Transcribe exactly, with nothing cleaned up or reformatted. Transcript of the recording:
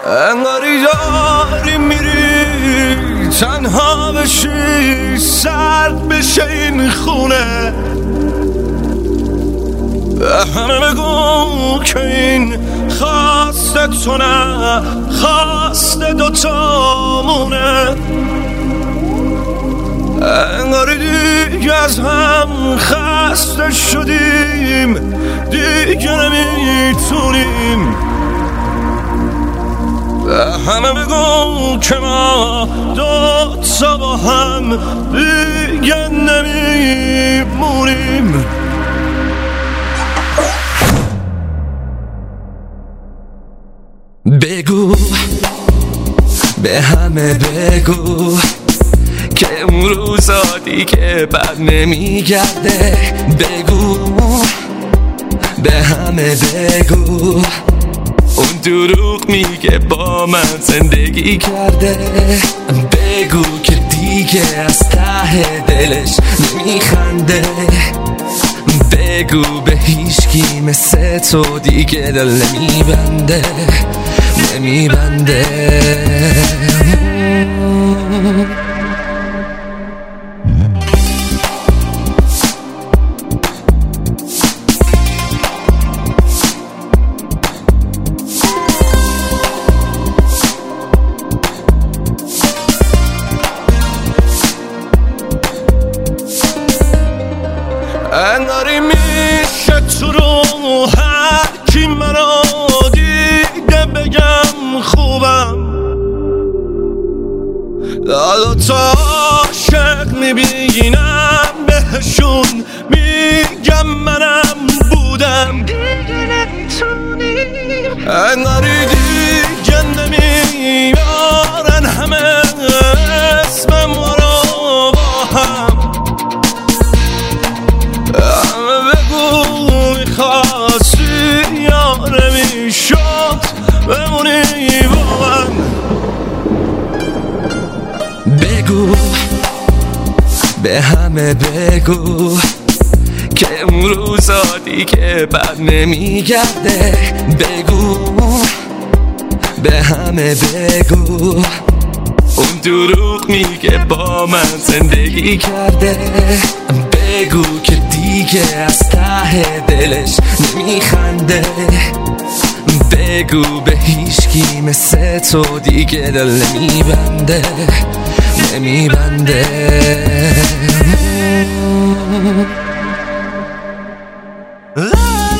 انگاری داری میری تنها بشی، سرد بشه این خونه. همه بگو که این خواسته تو نه، خواسته دوتامونه. انگاری دیگه از هم خسته شدیم، دیگه نمیتونیم. همه بگو که ما دوتا با هم دیگه نمیمونیم. بگو به همه بگو که اون روزا دیگه بر نمیگرده. بگو به همه بگو اون دروغ میگه با من زندگی کرده. بگو که دیگه از ته دلش نمیخنده. بگو به هیچکی مثل تو دیگه دل نمیبنده، نمیبنده. انگاری میشه تو رو هر کی منو دیده بگم خوبم. دادا تا عاشق میبینم بهشون میگم منم بودم. دیگه نمیتونیم، انگاری دیگه نمیارن همه اسم ما رو با هم. میخواستی یا نمیشد بمونی با من. بگو به همه بگو که اون روزا دیگه بر نمیگرده. بگو به همه بگو اون دروغ میگه با من زندگی کرده. بگو که دیگه از ته دلش نمیخنده. بگو به هیچکی مثل تو دیگه دل نمیبنده، نمیبنده.